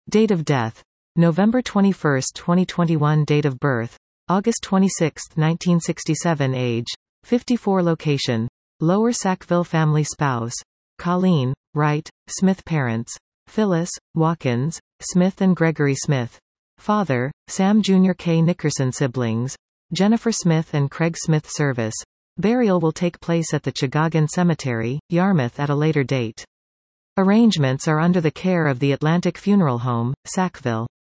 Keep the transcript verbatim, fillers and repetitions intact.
Date of death: November twenty-first, twenty twenty-one. Date of birth: August twenty-sixth, nineteen sixty-seven. Age: fifty-four. Location: Lower Sackville. Family: spouse: Colleen Wright, Smith. Parents: Phyllis Watkins Smith and Gregory Smith. Father: Sam Junior K. Nickerson. Siblings: Jennifer Smith and Craig Smith. Service: burial will take place at the Chigagan Cemetery, Yarmouth at a later date. Arrangements are under the care of the Atlantic Funeral Home, Sackville.